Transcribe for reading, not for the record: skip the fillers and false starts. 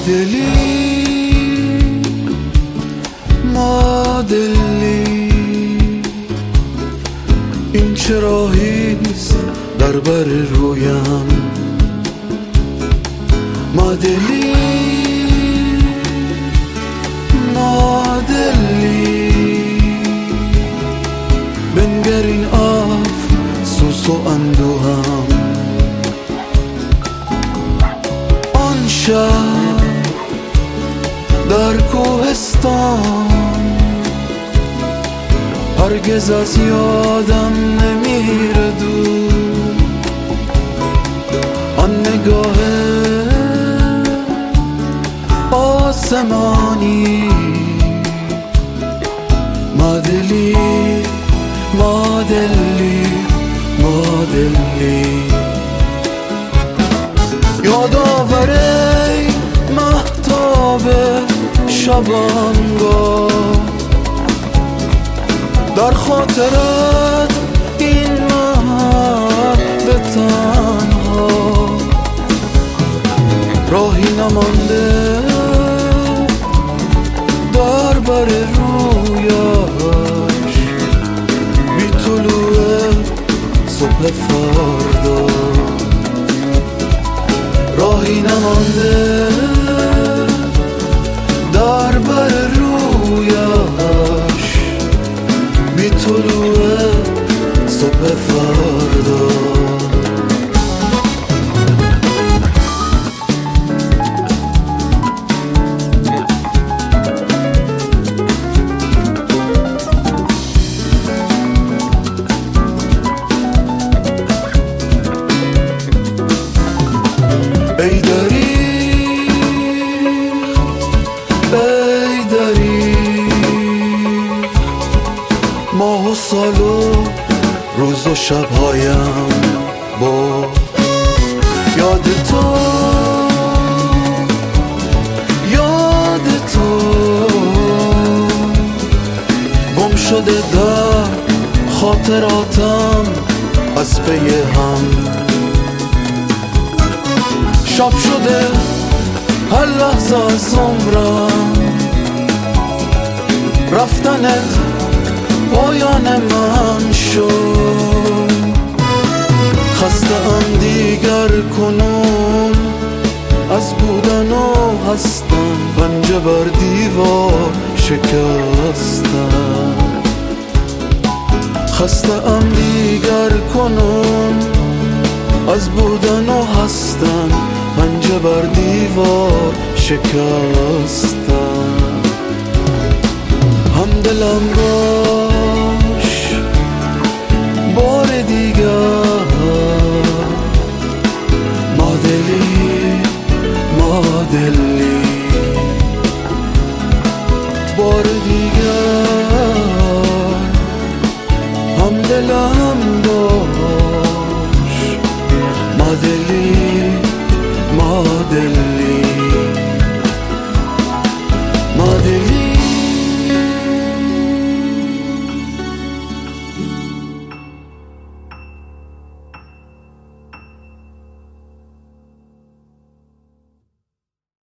دلی این چه راهیست در بر رویم ما دلی بنگر این افسوس و اندوهم آن شب در کوهستان هرگز از یادم نمیره دور آن نگاه آسمانی ما دلی یادآوره مهتاب شبانگاه در خاطرت این مرد تنها راهی نمانده در بر رویش بی طلوع صبح فردا راهی نمانده در بر رویش بی طلوع صبح فردا ای دریغ ماه و سال و روز و شبهایم با یاد تو گم شده در خاطراتم از پی هم شب شده هر لحظه از عمرم رفتنت پایان من شد خسته ام دیگر کنون از بودن و هستم پنجه بر دیوار شکستم خسته ام دیگر کنون از بودن و هستم پنجه بر دیوار شکستم هم دلم را